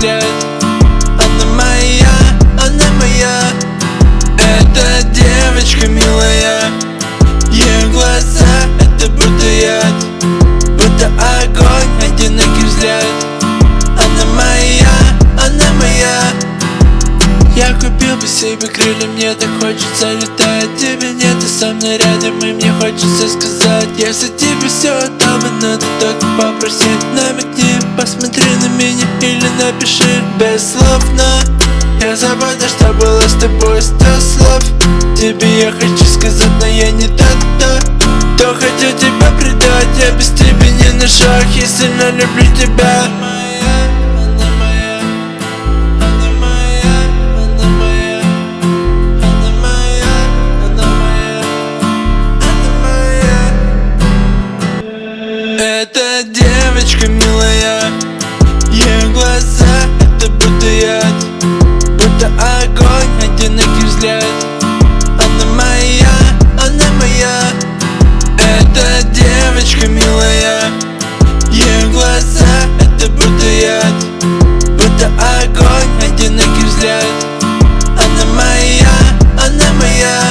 взгляд. Она моя, она моя. Эта девочка милая. Ее глаза — это будто яд, будто огонь, одинокий взгляд. Она моя, она моя. Я купил бы себе крылья, мне так хочется летать. Тебя нет, ты со мной рядом, и мне хочется сказать: если тебе все отдам, но ты только попроси. Намекни, посмотри на меня или напиши без слов. Но я забуду, что было с тобой 100 слов. Тебе я хочу сказать, но я не тот, кто хочу тебя предать. Я без тебя не на шаг, я сильно люблю тебя. Эта девочка милая. Ее глаза — это будто яд, будто огонь, одинокий взгляд. Она моя, она моя. Эта девочка милая. Ее глаза — это будто яд, будто огонь, одинокий взгляд. Она моя, она моя.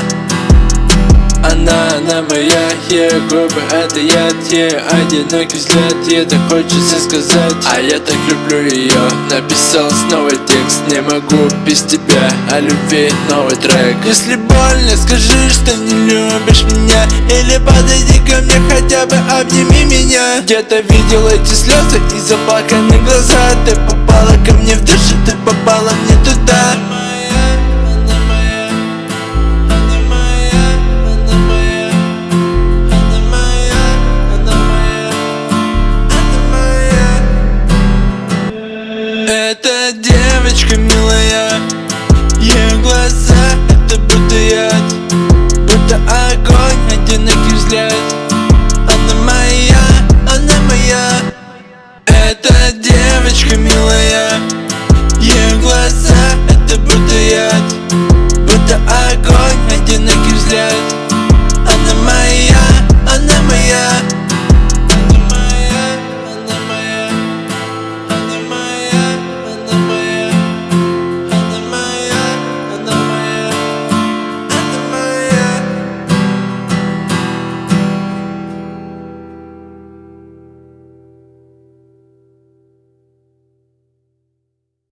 Она моя, ее губы — это яд, ее одинокий взгляд. Ей так хочется сказать: а я так люблю ее. Написал снова текст, не могу без тебя, о любви новый трек. Если больно, скажи, что не любишь меня, или подойди ко мне, хотя бы обними меня. Где-то видел эти слезы и заплаканные глаза. Ты попала ко мне в душу, ты попала мне туда. Эта девочка милая. Ее глаза — это будто яд, будто огонь, одинокий взгляд. Она моя, она моя. Эта девочка милая.